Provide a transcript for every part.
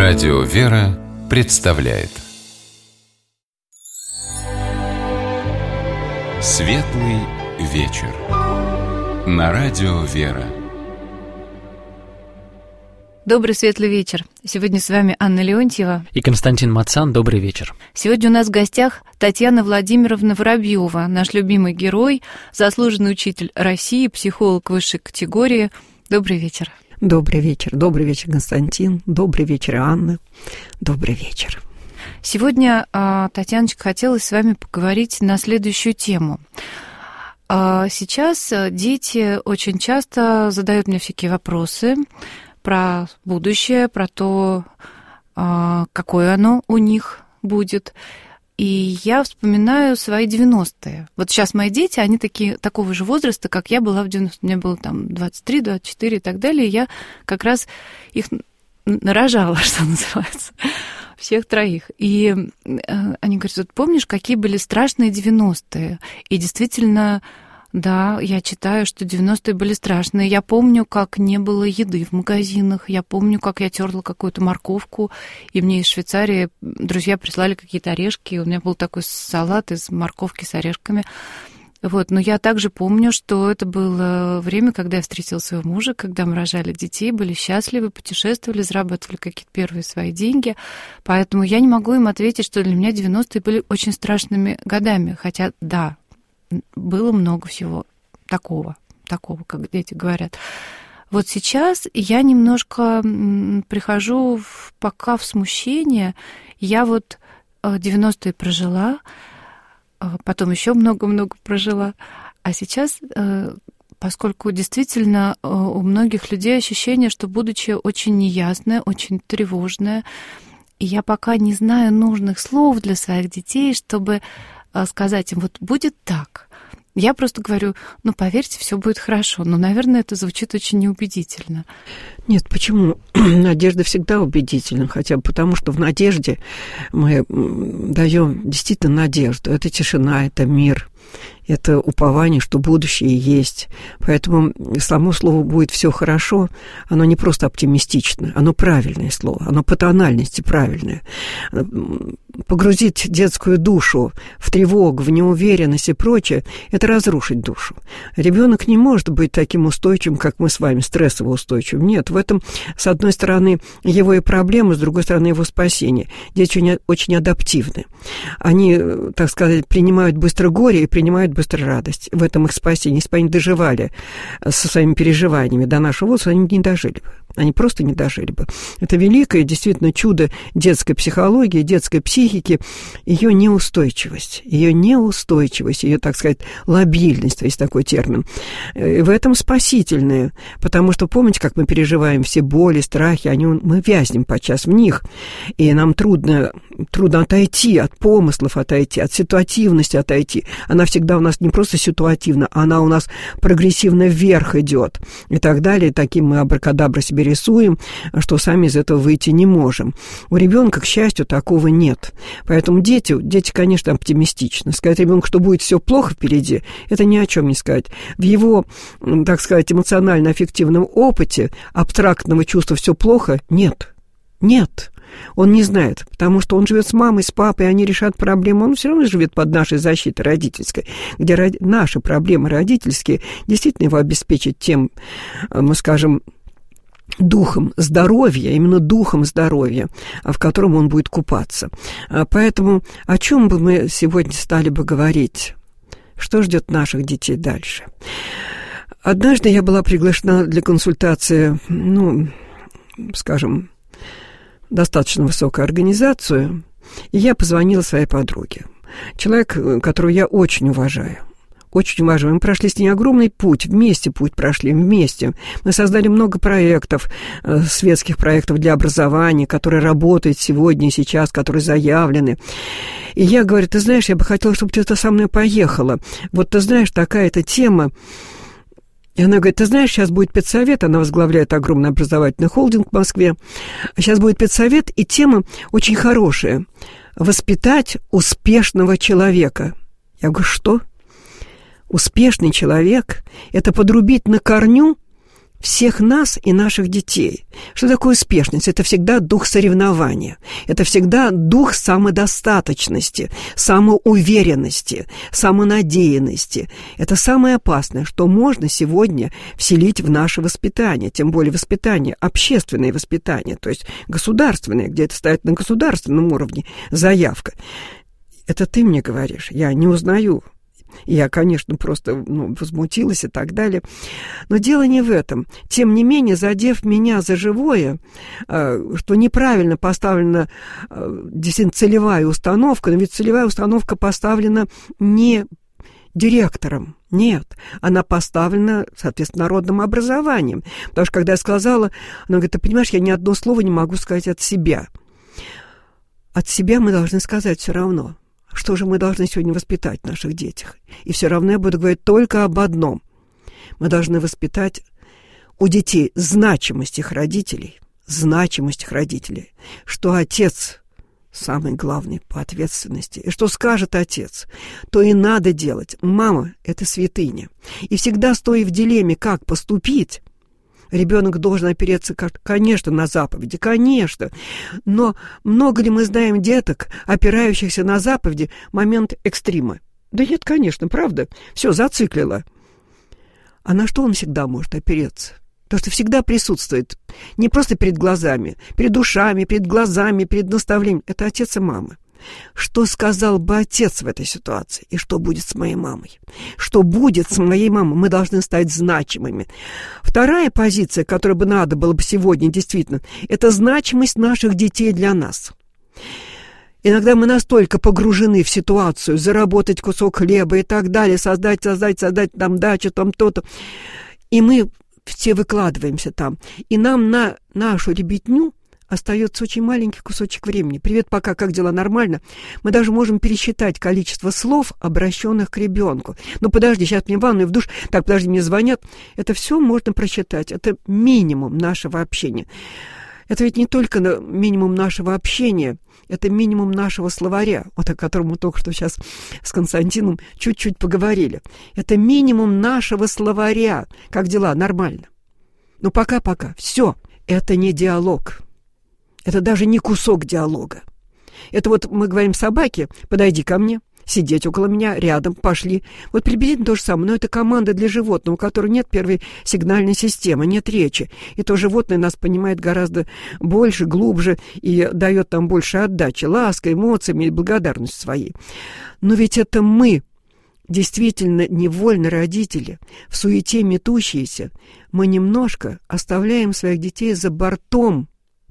Радио «Вера» представляет Светлый вечер на Радио «Вера». Добрый светлый вечер. Сегодня с вами Анна Леонтьева и Константин Мацан. Добрый вечер. Сегодня у нас в гостях Татьяна Владимировна Воробьева, наш любимый герой, заслуженный учитель России, психолог высшей категории. Добрый вечер. Добрый вечер. Добрый вечер, Константин. Добрый вечер, Анна. Добрый вечер. Сегодня, Татьяночка, хотелось с вами поговорить на следующую тему. Сейчас дети очень часто задают мне всякие вопросы про будущее, про то, какое оно у них будет. И я вспоминаю свои 90-е. Вот сейчас мои дети, они такого же возраста, как я была в 90-е. Мне было там 23, 24 и так далее. И я как раз их нарожала, что называется, всех троих. И они говорят, вот помнишь, какие были страшные 90-е? И действительно, да, я читаю, что 90-е были страшные. Я помню, как не было еды в магазинах. Я помню, как я терла какую-то морковку, и мне из Швейцарии друзья прислали какие-то орешки. У меня был такой салат из морковки с орешками. Вот. Но я также помню, что это было время, когда я встретила своего мужа, когда мы рожали детей, были счастливы, путешествовали, зарабатывали какие-то первые свои деньги. Поэтому я не могу им ответить, что для меня 90-е были очень страшными годами. Хотя, да, было много всего такого, как дети говорят. Вот сейчас я немножко прихожу пока в смущение. Я вот 90-е прожила, потом еще много-много прожила. А сейчас, поскольку действительно у многих людей ощущение, что будущее очень неясное, очень тревожное, и я пока не знаю нужных слов для своих детей, чтобы сказать им, вот будет так. Я просто говорю, поверьте, все будет хорошо. Но, наверное, это звучит очень неубедительно. Нет, почему? Надежда всегда убедительна, хотя бы потому, что в надежде мы даем действительно надежду. Это тишина, это мир, это упование, что будущее есть. Поэтому само слово «будет все хорошо», оно не просто оптимистично, оно правильное слово, оно по тональности правильное. Погрузить детскую душу в тревогу, в неуверенность и прочее – это разрушить душу. Ребенок не может быть таким устойчивым, как мы с вами, стрессово устойчивым. Нет, в этом, с одной стороны, его и проблема, с другой стороны, его спасение. Дети очень адаптивны. Они, так сказать, принимают быстро горе и принимают быстро радость. В этом их спасение. Если бы они доживали со своими переживаниями до нашего возраста, они не дожили бы. Они просто не дожили бы. Это великое, действительно, чудо детской психологии, детской психики, ее неустойчивость, ее, так сказать, лобильность, есть такой термин. И в этом спасительное, потому что, помните, как мы переживаем все боли, страхи, мы вязнем подчас в них, и нам трудно отойти от помыслов, отойти, от ситуативности отойти. Она всегда у нас не просто ситуативна, она у нас прогрессивно вверх идет, и так далее. Таким мы абракадабра себе рисуем, что сами из этого выйти не можем. У ребенка, к счастью, такого нет. Поэтому дети, конечно, оптимистичны. Сказать ребенку, что будет все плохо впереди, это ни о чем не сказать. В его, так сказать, эмоционально-аффективном опыте абстрактного чувства «все плохо» нет. Он не знает, потому что он живет с мамой, с папой, они решат проблему. Он все равно живет под нашей защитой родительской, где наши проблемы родительские действительно его обеспечат тем, мы скажем, духом здоровья, именно духом здоровья, в котором он будет купаться. Поэтому о чем бы мы сегодня стали бы говорить? Что ждет наших детей дальше? Однажды я была приглашена для консультации, скажем, достаточно высокую организацию, и я позвонила своей подруге. Человек, которого я очень уважаю. Мы прошли с ней огромный путь, вместе путь прошли, вместе. Мы создали много проектов, светских проектов для образования, которые работают сегодня и сейчас, которые заявлены. И я говорю, ты знаешь, я бы хотела, чтобы ты со мной поехала. Вот ты знаешь, такая-то тема. И она говорит, ты знаешь, сейчас будет педсовет, она возглавляет огромный образовательный холдинг в Москве. Сейчас будет педсовет, и тема очень хорошая. Воспитать успешного человека. Я говорю, что? Успешный человек – это подрубить на корню всех нас и наших детей. Что такое успешность? Это всегда дух соревнования. Это всегда дух самодостаточности, самоуверенности, самонадеянности. Это самое опасное, что можно сегодня вселить в наше воспитание, тем более воспитание, общественное воспитание, то есть государственное, где это стоит на государственном уровне заявка. Это ты мне говоришь, я не узнаю. Я, конечно, просто возмутилась и так далее. Но дело не в этом. Тем не менее, задев меня за живое, что неправильно поставлена действительно целевая установка, но ведь целевая установка поставлена не директором, нет, она поставлена, соответственно, народным образованием. Потому что, когда я сказала, она говорит, ты понимаешь, я ни одно слово не могу сказать от себя. От себя мы должны сказать все равно. Что же мы должны сегодня воспитать в наших детях? И все равно я буду говорить только об одном. Мы должны воспитать у детей значимость их родителей, что отец самый главный по ответственности. И что скажет отец, то и надо делать. Мама – это святыня. И всегда стоя в дилемме, как поступить, ребенок должен опереться, конечно, на заповеди, конечно. Но много ли мы знаем деток, опирающихся на заповеди, момент экстрима? Да нет, конечно, правда. Все, зациклило. А на что он всегда может опереться? То, что всегда присутствует не просто перед глазами, перед ушами, перед глазами, перед наставлением. Это отец и мама. Что сказал бы отец в этой ситуации? И что будет с моей мамой? Что будет с моей мамой? Мы должны стать значимыми. Вторая позиция, которую бы надо было бы сегодня действительно, это значимость наших детей для нас. Иногда мы настолько погружены в ситуацию, заработать кусок хлеба и так далее, создать там дачу, там то-то. И мы все выкладываемся там. И нам на нашу ребятню остается очень маленький кусочек времени. Привет, пока, как дела, нормально? Мы даже можем пересчитать количество слов, обращенных к ребенку. Ну, подожди, сейчас мне в ванную, в душ. Так, подожди, мне звонят. Это все можно просчитать. Это минимум нашего общения. Это ведь не только минимум нашего общения, это минимум нашего словаря, вот о котором мы только что сейчас с Константином чуть-чуть поговорили. Это минимум нашего словаря. Как дела? Нормально. Ну, пока-пока. Все. Это не диалог. Это даже не кусок диалога. Это вот мы говорим собаке, подойди ко мне, сидеть около меня, рядом, пошли. Вот приблизительно то же самое, но это команда для животного, у которого нет первой сигнальной системы, нет речи. И то животное нас понимает гораздо больше, глубже и дает нам больше отдачи, лаской, эмоциями и благодарностью своей. Но ведь это мы, действительно невольно родители, в суете метущиеся, мы немножко оставляем своих детей за бортом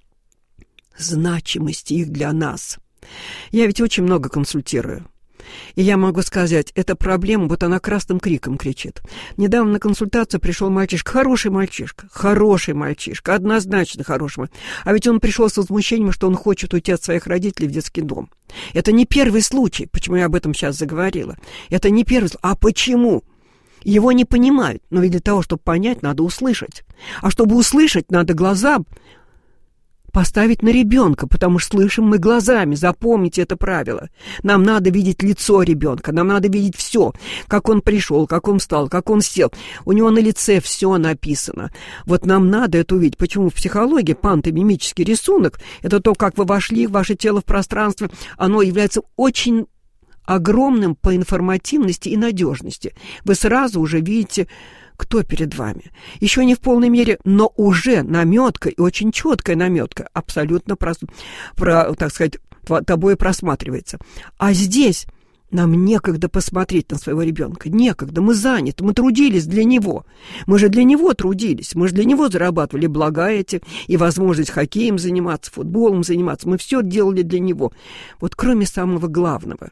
значимости их для нас. Я ведь очень много консультирую. И я могу сказать, эта проблема, вот она красным криком кричит. Недавно на консультацию пришел мальчишка, хороший мальчишка, однозначно хороший. А ведь он пришел с возмущением, что он хочет уйти от своих родителей в детский дом. Это не первый случай, почему я об этом сейчас заговорила. Это не первый случай. А почему? Его не понимают. Но ведь для того, чтобы понять, надо услышать. А чтобы услышать, надо глаза поставить на ребенка, потому что слышим мы глазами. Запомните это правило. Нам надо видеть лицо ребенка, нам надо видеть все, как он пришел, как он встал, как он сел. У него на лице все написано. Вот нам надо это увидеть. Почему в психологии пантомимический рисунок, это то, как вы вошли в ваше тело в пространство, оно является очень огромным по информативности и надежности. Вы сразу уже видите, кто перед вами. Еще не в полной мере, но уже наметка, и очень четкая наметка, абсолютно так сказать, тобой просматривается. А здесь нам некогда посмотреть на своего ребенка. Некогда, мы заняты, мы трудились для него. Мы же для него трудились, мы же для него зарабатывали блага эти, и возможность хоккеем заниматься, футболом заниматься. Мы все делали для него. Вот кроме самого главного,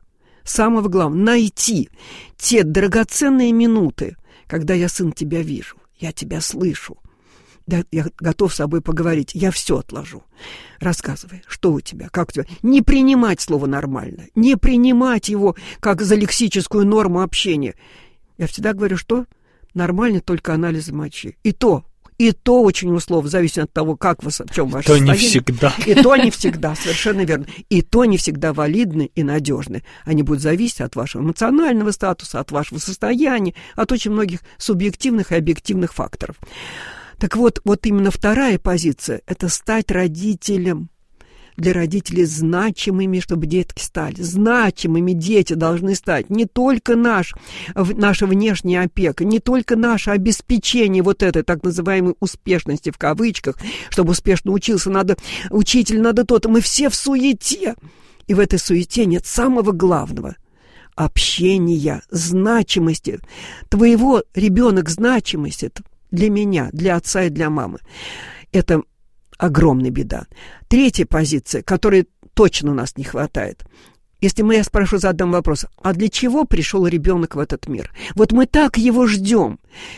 найти те драгоценные минуты, когда я, сын, тебя вижу, я тебя слышу, да, я готов с собой поговорить, я все отложу. Рассказывай, что у тебя, как у тебя. Не принимать слово «нормально», не принимать его как за лексическую норму общения. Я всегда говорю, что нормально только анализы мочи. И то очень условно, зависит от того, как вы, в чем ваше состояние. Не всегда. И то не всегда, совершенно верно. И то не всегда валидны и надежны. Они будут зависеть от вашего эмоционального статуса, от вашего состояния, от очень многих субъективных и объективных факторов. Так вот именно вторая позиция – это стать родителем. Для родителей значимыми, чтобы детки стали. Значимыми дети должны стать. Не только наша внешняя опека, не только наше обеспечение вот этой так называемой успешности в кавычках, чтобы успешно учился, учитель, надо то-то. Мы все в суете. И в этой суете нет самого главного – общения, значимости. Твоего ребенок значимости для меня, для отца и для мамы. Это огромная беда. Третья позиция, которой точно у нас не хватает. Если я спрошу, задам вопрос, а для чего пришел ребенок в этот мир? Вот мы так его ждем.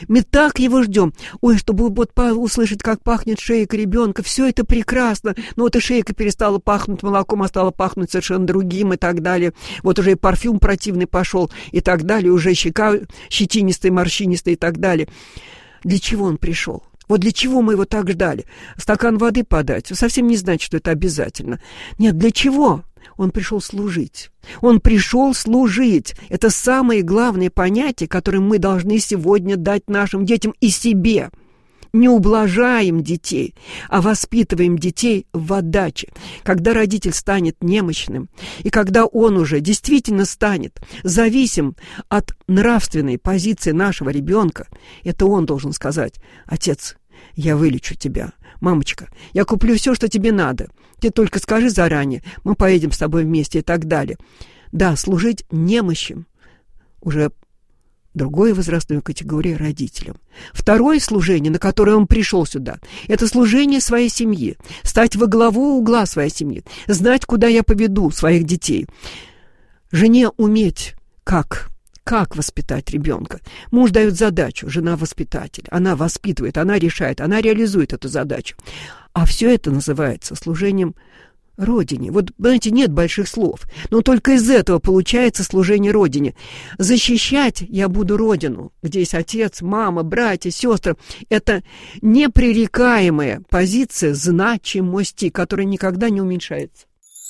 Ой, чтобы услышать, как пахнет шейка ребенка, все это прекрасно. Но вот и шейка перестала пахнуть молоком, а стала пахнуть совершенно другим и так далее. Вот уже и парфюм противный пошел и так далее, уже щека щетинистая, морщинистая и так далее. Для чего он пришел? Вот для чего мы его так ждали? Стакан воды подать совсем не значит, что это обязательно. Нет, для чего? Он пришел служить. Он пришел служить. Это самое главное понятие, которое мы должны сегодня дать нашим детям и себе. Не ублажаем детей, а воспитываем детей в отдаче. Когда родитель станет немощным, и когда он уже действительно станет зависим от нравственной позиции нашего ребенка, это он должен сказать: «Отец, я вылечу тебя. Мамочка, я куплю все, что тебе надо. Ты только скажи заранее, мы поедем с тобой вместе» и так далее. Да, служить немощным уже другой возрастной категории родителям. Второе служение, на которое он пришел сюда, это служение своей семьи. Стать во главу угла своей семьи. Знать, куда я поведу своих детей. Жене уметь, как воспитать ребенка. Муж дает задачу, жена воспитатель. Она воспитывает, она решает, она реализует эту задачу. А все это называется служением Родине. Вот, знаете, нет больших слов, но только из этого получается служение Родине. Защищать я буду Родину, где есть отец, мама, братья, сестры. Это непререкаемая позиция значимости, которая никогда не уменьшается.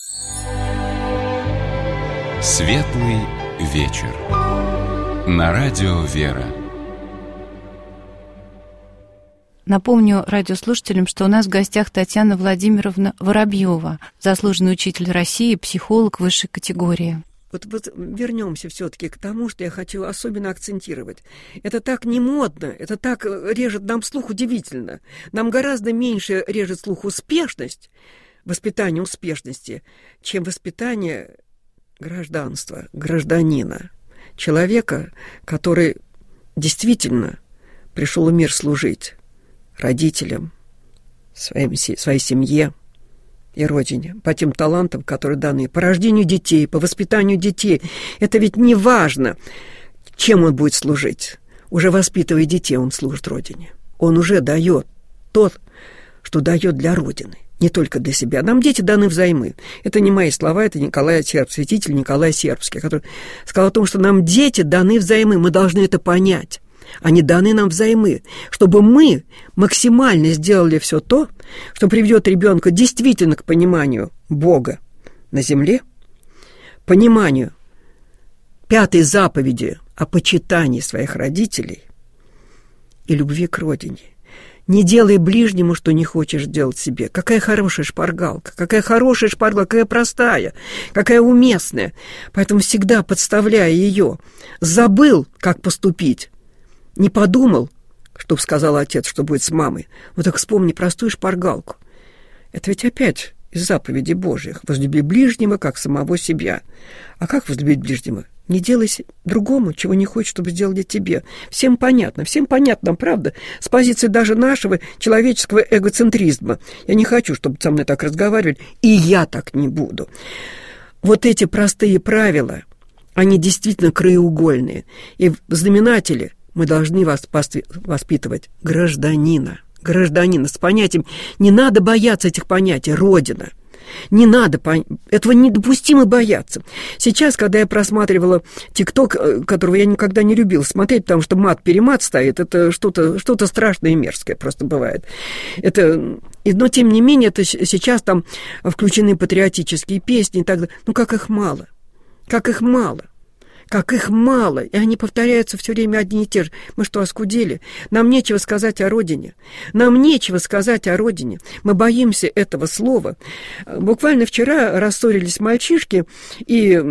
Светлый вечер. На радио «Вера». Напомню радиослушателям, что у нас в гостях Татьяна Владимировна Воробьева, заслуженный учитель России, психолог высшей категории. Вот вернемся все-таки к тому, что я хочу особенно акцентировать. Это так не модно, это так режет нам слух удивительно. Нам гораздо меньше режет слух успешность, воспитание успешности, чем воспитание гражданства, гражданина, человека, который действительно пришел в мир служить родителям, своей семье и родине, по тем талантам, которые даны, по рождению детей, по воспитанию детей. Это ведь не важно, чем он будет служить. Уже воспитывая детей, он служит родине. Он уже дает то, что дает для родины, не только для себя. Нам дети даны взаймы. Это не мои слова, это святитель Николай Сербский, который сказал о том, что нам дети даны взаймы, мы должны это понять. Они даны нам взаймы, чтобы мы максимально сделали все то, что приведет ребенка действительно к пониманию Бога на земле, пониманию 5-й заповеди о почитании своих родителей и любви к родине. Не делай ближнему, что не хочешь делать себе. Какая хорошая шпаргалка, какая простая, какая уместная. Поэтому всегда подставляя ее, забыл, как поступить. Не подумал, что сказал отец, что будет с мамой. Вот так вспомни простую шпаргалку. Это ведь опять из заповедей Божьих. Возлюби ближнего, как самого себя. А как возлюбить ближнего? Не делай другому, чего не хочешь, чтобы сделали тебе. Всем понятно, правда? С позиции даже нашего человеческого эгоцентризма. Я не хочу, чтобы со мной так разговаривали, и я так не буду. Вот эти простые правила, они действительно краеугольные. И в знаменателе мы должны воспитывать гражданина с понятием. Не надо бояться этих понятий. Родина. Не надо, этого недопустимо бояться. Сейчас, когда я просматривала ТикТок, которого я никогда не любила смотреть, потому что мат-перемат стоит, это что-то страшное и мерзкое просто бывает. Но, тем не менее, это сейчас там включены патриотические песни и так далее. Ну, как их мало. как их мало, и они повторяются все время одни и те же. Мы что, оскудели? Нам нечего сказать о родине. Нам нечего сказать о родине. Мы боимся этого слова. Буквально вчера рассорились мальчишки, и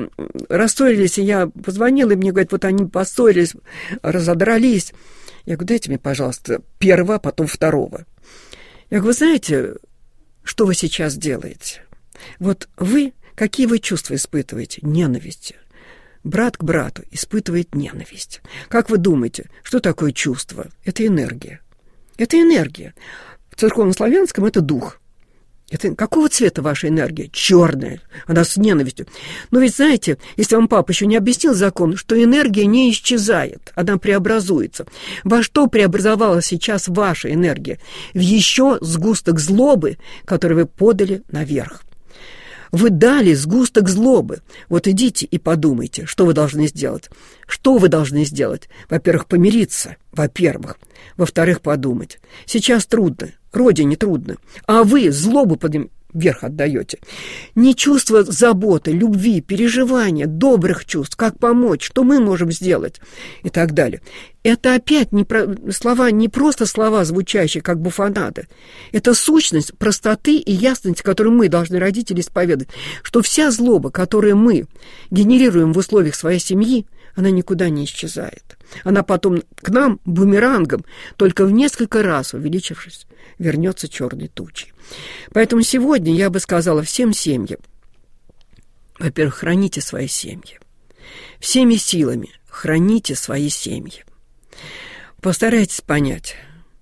я позвонила, и мне говорят, вот они поссорились, разодрались. Я говорю, дайте мне, пожалуйста, первого, потом второго. Я говорю, вы знаете, что вы сейчас делаете? Вот вы, какие вы чувства испытываете? Ненависть. Брат к брату испытывает ненависть. Как вы думаете, что такое чувство? Это энергия. Это энергия. В церковнославянском это дух. Это какого цвета ваша энергия? Черная. Она с ненавистью. Но ведь знаете, если вам папа еще не объяснил закон, что энергия не исчезает, она преобразуется. Во что преобразовалась сейчас ваша энергия? В еще сгусток злобы, который вы подали наверх. Вы дали сгусток злобы. Вот идите и подумайте, что вы должны сделать. Что вы должны сделать? Во-первых, помириться. Во-первых. Во-вторых, подумать. Сейчас трудно. Родине трудно. А вы злобу вверх отдаете. Не чувство заботы, любви, переживания, добрых чувств, как помочь, что мы можем сделать и так далее. Это опять не просто слова, звучащие как буфонада. Это сущность простоты и ясности, которую мы должны, родители, исповедовать. Что вся злоба, которую мы генерируем в условиях своей семьи, она никуда не исчезает. Она потом к нам бумерангом, только в несколько раз увеличившись, вернется черной тучей. Поэтому сегодня я бы сказала всем семьям, во-первых, храните свои семьи. Всеми силами храните свои семьи. Постарайтесь понять.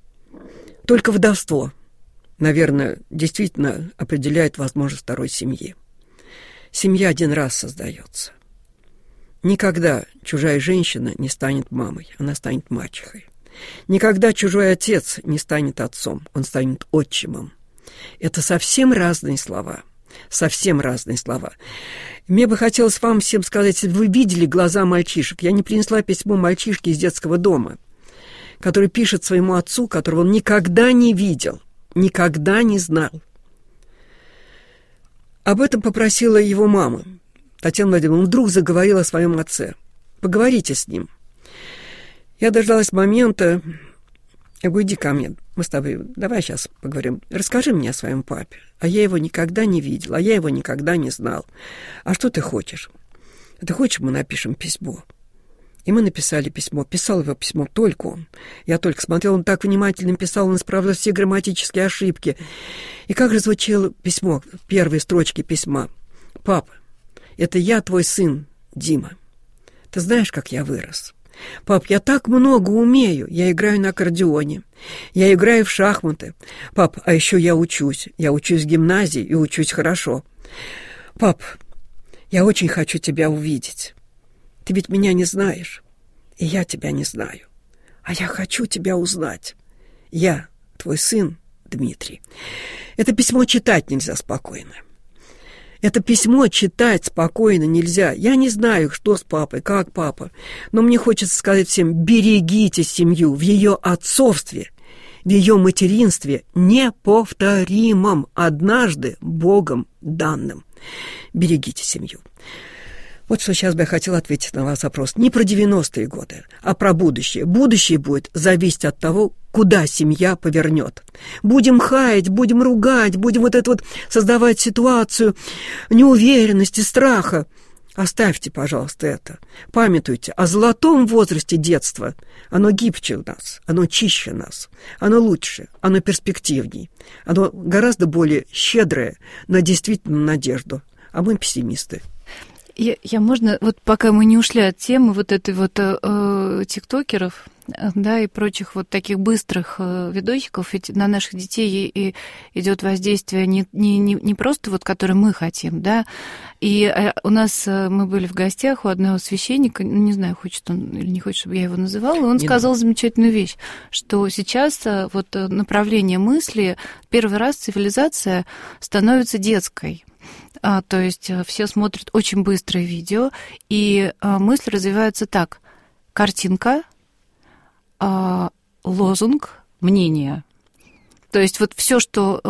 Только вдовство, наверное, действительно определяет возможность второй семьи. Семья один раз создается. Никогда чужая женщина не станет мамой, она станет мачехой. Никогда чужой отец не станет отцом, он станет отчимом. Это совсем разные слова. Совсем разные слова. Мне бы хотелось вам всем сказать, если бы вы видели глаза мальчишек. Я не принесла письмо мальчишки из детского дома, который пишет своему отцу, которого он никогда не видел, никогда не знал. Об этом попросила его мама, Татьяна Владимировна. Он вдруг заговорила о своем отце. Поговорите с ним. Я дождалась момента. Я говорю, иди ко мне, мы с тобой, давай сейчас поговорим. Расскажи мне о своем папе. А я его никогда не видел, а я его никогда не знал. А что ты хочешь? Ты хочешь, мы напишем письмо? И мы написали письмо. Писал его письмо только он. Я только смотрел, он так внимательно писал, он исправлял все грамматические ошибки. И как же звучало письмо, первые строчки письма. Папа, это я, твой сын, Дима. Ты знаешь, как я вырос? Пап, я так много умею. Я играю на аккордеоне. Я играю в шахматы. Пап, а еще я учусь. Я учусь в гимназии и учусь хорошо. Пап, я очень хочу тебя увидеть. Ты ведь меня не знаешь, и я тебя не знаю. А я хочу тебя узнать. Я, твой сын, Дмитрий. Это письмо читать нельзя спокойно. Это письмо читать спокойно нельзя. Я не знаю, что с папой, как папа, но мне хочется сказать всем, берегите семью в ее отцовстве, в ее материнстве, неповторимом, однажды Богом данным. Берегите семью. Вот что сейчас бы я хотела ответить на ваш вопрос. Не про 90-е годы, а про будущее. Будущее будет зависеть от того, куда семья повернет. Будем хаять, будем ругать, будем вот это вот создавать ситуацию неуверенности, страха. Оставьте, пожалуйста, это. Памятуйте о золотом возрасте детства. Оно гибче у нас, оно чище нас, оно лучше, оно перспективней. Оно гораздо более щедрое на действительную надежду. А мы пессимисты. Я можно, вот пока мы не ушли от темы вот этой вот тиктокеров, да, и прочих вот таких быстрых видосиков, ведь на наших детей и идет воздействие не просто вот, которое мы хотим, да, и у нас мы были в гостях у одного священника, не знаю, хочет он или не хочет, чтобы я его называла, и он сказал замечательную вещь, что сейчас вот направление мысли, первый раз цивилизация становится детской. То есть все смотрят очень быстрое видео, и мысль развивается так. Картинка, лозунг, мнение. То есть вот все, что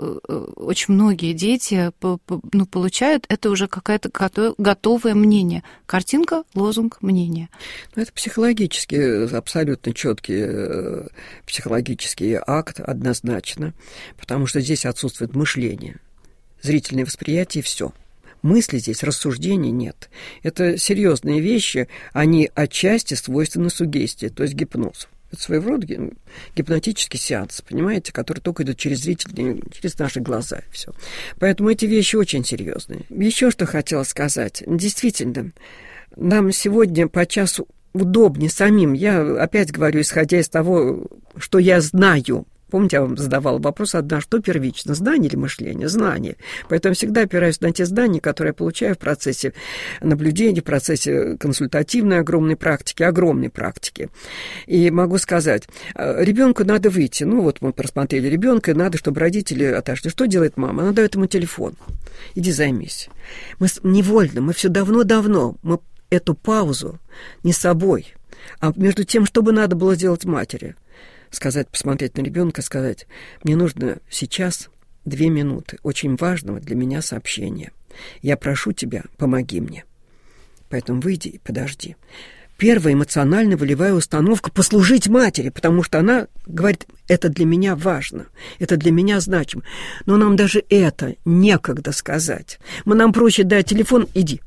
очень многие дети получают, это уже какое-то готовое мнение. Картинка, лозунг, мнение. Это психологически абсолютно четкий психологический акт, однозначно, потому что здесь отсутствует мышление, зрительное восприятие и все. Мысли здесь, рассуждений нет. Это серьезные вещи, они отчасти свойственны суггестии, то есть гипнозу. Это своего рода гипнотический сеанс, понимаете, который только идет через зрительные, через наши глаза. Все. Поэтому эти вещи очень серьезные. Еще что хотела сказать. Действительно, нам сегодня по часу удобнее самим. Я опять говорю, исходя из того, что я знаю. Помните, я вам задавала вопрос одна, что первично, знание или мышление? Знание. Поэтому всегда опираюсь на те знания, которые я получаю в процессе наблюдения, в процессе консультативной огромной практики. И могу сказать, ребенку надо выйти. Ну, вот мы просмотрели ребенка, и надо, чтобы родители отошли. Что делает мама? Она дает ему телефон. Иди займись. Мы невольно, мы все давно, мы эту паузу не собой, а между тем, что бы надо было сделать матери. Сказать, посмотреть на ребенка, сказать, мне нужно сейчас 2 минуты очень важного для меня сообщения. Я прошу тебя, помоги мне. Поэтому выйди и подожди. Первая эмоционально-волевая установка — послужить матери, потому что она говорит, это для меня важно, это для меня значимо. Но нам даже это некогда сказать. Нам проще дать телефон, иди.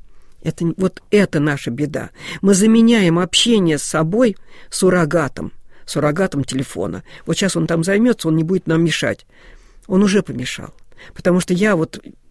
Вот это наша беда. Мы заменяем общение с собой суррогатом телефона. Вот сейчас он там займется, он не будет нам мешать. Он уже помешал. Потому что я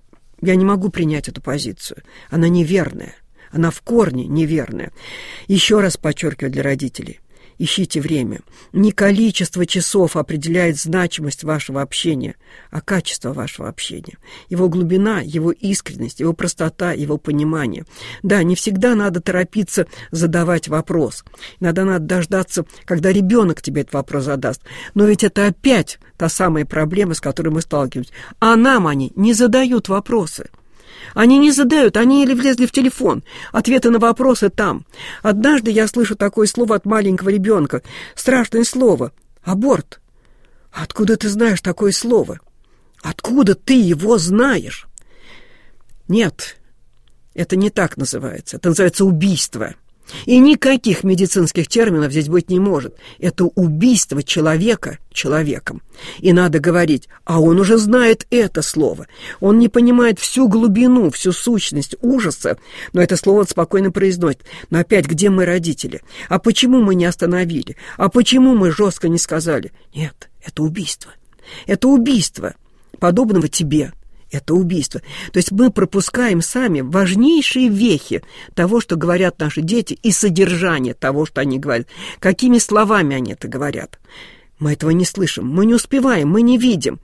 не могу принять эту позицию. Она неверная. Она в корне неверная. Еще раз подчеркиваю для родителей. Ищите время. Не количество часов определяет значимость вашего общения, а качество вашего общения. Его глубина, его искренность, его простота, его понимание. Да, не всегда надо торопиться задавать вопрос. Иногда надо дождаться, когда ребенок тебе этот вопрос задаст. Но ведь это опять та самая проблема, с которой мы сталкиваемся. А нам они не задают вопросы. Они не задают, они или влезли в телефон. Ответы на вопросы там. Однажды я слышу такое слово от маленького ребенка. Страшное слово. Аборт. Откуда ты знаешь такое слово? Откуда ты его знаешь? Нет, это не так называется. Это называется убийство. И никаких медицинских терминов здесь быть не может. Это убийство человека человеком. И надо говорить, а он уже знает это слово. Он не понимает всю глубину, всю сущность ужаса, но это слово он спокойно произносит. Но опять, где мы, родители? А почему мы не остановили? А почему мы жестко не сказали? Нет, это убийство. Это убийство. Подобного тебе. Это убийство. То есть мы пропускаем сами важнейшие вехи того, что говорят наши дети, и содержание того, что они говорят. Какими словами они это говорят. Мы этого не слышим, мы не успеваем, мы не видим.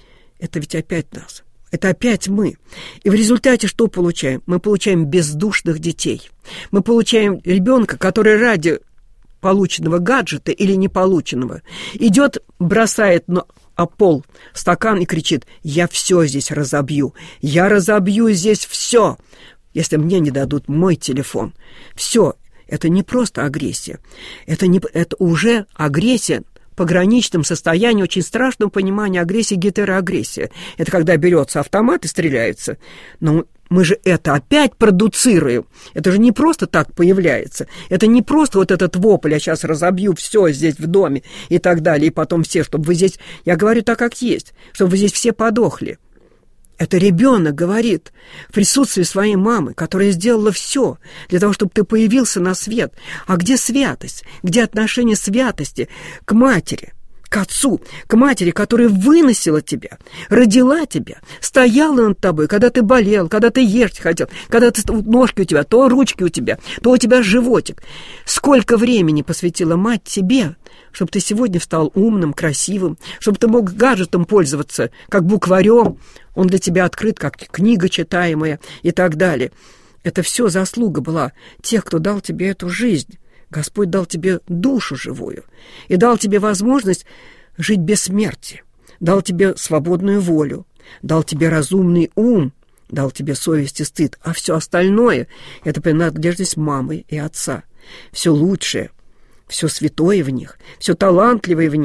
Это ведь опять нас. Это опять мы. И в результате что получаем? Мы получаем бездушных детей. Мы получаем ребенка, который ради полученного гаджета или неполученного идет, бросает о пол стакан и кричит: «Я все здесь разобью! Я разобью здесь все, если мне не дадут мой телефон!» Все. Это не просто агрессия. Это уже агрессия в пограничном состоянии, очень страшного понимания агрессии, гетероагрессия. Это когда берется автомат и стреляется. Но мы же это опять продуцируем. Это же не просто так появляется. Это не просто вот этот вопль: «Я сейчас разобью все здесь в доме» и так далее, и потом все, чтобы вы здесь, я говорю так, как есть, чтобы вы здесь все подохли. Это ребенок говорит в присутствии своей мамы, которая сделала все для того, чтобы ты появился на свет. А где святость? Где отношение святости к матери? К отцу, к матери, которая выносила тебя, родила тебя, стояла над тобой, когда ты болел, когда ты есть хотел, когда ножки у тебя, то ручки у тебя, то у тебя животик. Сколько времени посвятила мать тебе, чтобы ты сегодня стал умным, красивым, чтобы ты мог гаджетом пользоваться, как букварем, он для тебя открыт, как книга читаемая и так далее. Это все заслуга была тех, кто дал тебе эту жизнь. Господь дал тебе душу живую и дал тебе возможность жить без смерти, дал тебе свободную волю, дал тебе разумный ум, дал тебе совесть и стыд, а все остальное — это принадлежность мамы и отца. Все лучшее, все святое в них, все талантливое в них —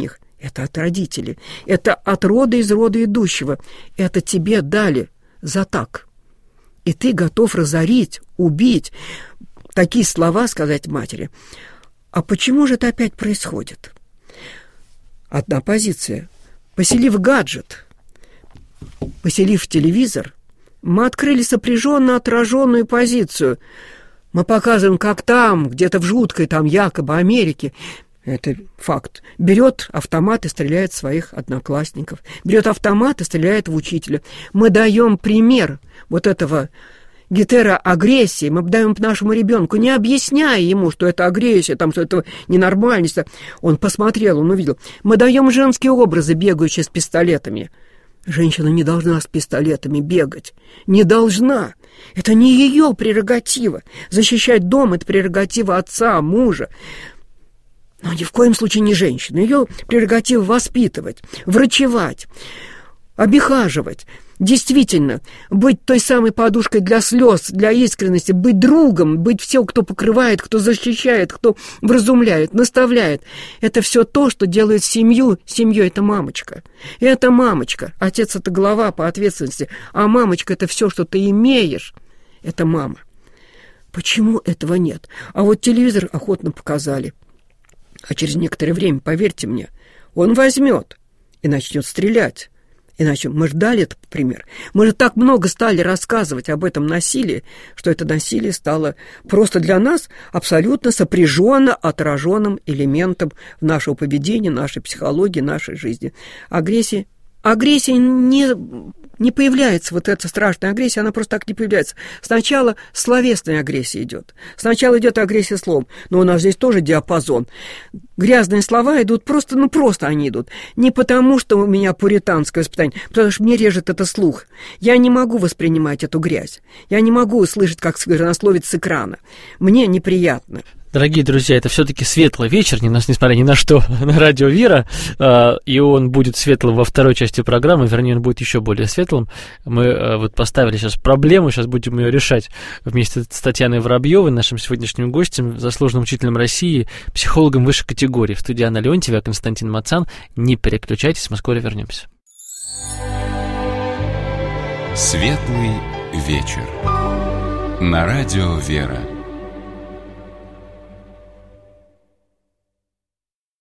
Это от родителей. Это от рода из рода идущего. Это тебе дали за так. И ты готов разорить, убить. Такие слова сказать матери. А почему же это опять происходит? Одна позиция. Поселив гаджет, поселив телевизор, мы открыли сопряженно отраженную позицию. Мы показываем, как там, где-то в жуткой там якобы Америке, это факт, берет автомат и стреляет в своих одноклассников, берет автомат и стреляет в учителя. Мы даем пример вот этого гетероагрессии, мы даем нашему ребенку, не объясняя ему, что это агрессия, там, что это ненормальность. Он посмотрел, он увидел. Мы даем женские образы, бегающие с пистолетами. Женщина не должна с пистолетами бегать. Не должна. Это не ее прерогатива. Защищать дом – это прерогатива отца, мужа. Но ни в коем случае не женщины. Ее прерогатива воспитывать, врачевать, обихаживать. Действительно, быть той самой подушкой для слез, для искренности, быть другом, быть всем, кто покрывает, кто защищает, кто вразумляет, наставляет. Это все то, что делает семью. Семью – это мамочка. И это мамочка. Отец – это глава по ответственности. А мамочка – это все, что ты имеешь. Это мама. Почему этого нет? А вот телевизор охотно показали. А через некоторое время, поверьте мне, он возьмет и начнет стрелять. Иначе мы ждали этот пример. Мы же так много стали рассказывать об этом насилии, что это насилие стало просто для нас абсолютно сопряженно отраженным элементом нашего поведения, нашей психологии, нашей жизни. Агрессия не появляется, вот эта страшная агрессия, она просто так не появляется. Сначала словесная агрессия идет. Сначала идет агрессия словом. Но у нас здесь тоже диапазон. Грязные слова идут просто они идут. Не потому, что у меня пуританское воспитание, потому что мне режет это слух. Я не могу воспринимать эту грязь. Я не могу услышать, как сквернословить с экрана. Мне неприятно. Дорогие друзья, это все-таки светлый вечер, несмотря ни на что, на радио Вера, и он будет светлым во второй части программы, вернее, он будет еще более светлым. Мы вот поставили сейчас проблему, сейчас будем ее решать вместе с Татьяной Воробьевой, нашим сегодняшним гостем, заслуженным учителем России, психологом высшей категории. В студии Анна Леонтьева, Константин Мацан. Не переключайтесь, мы скоро вернемся. Светлый вечер. На радио Вера.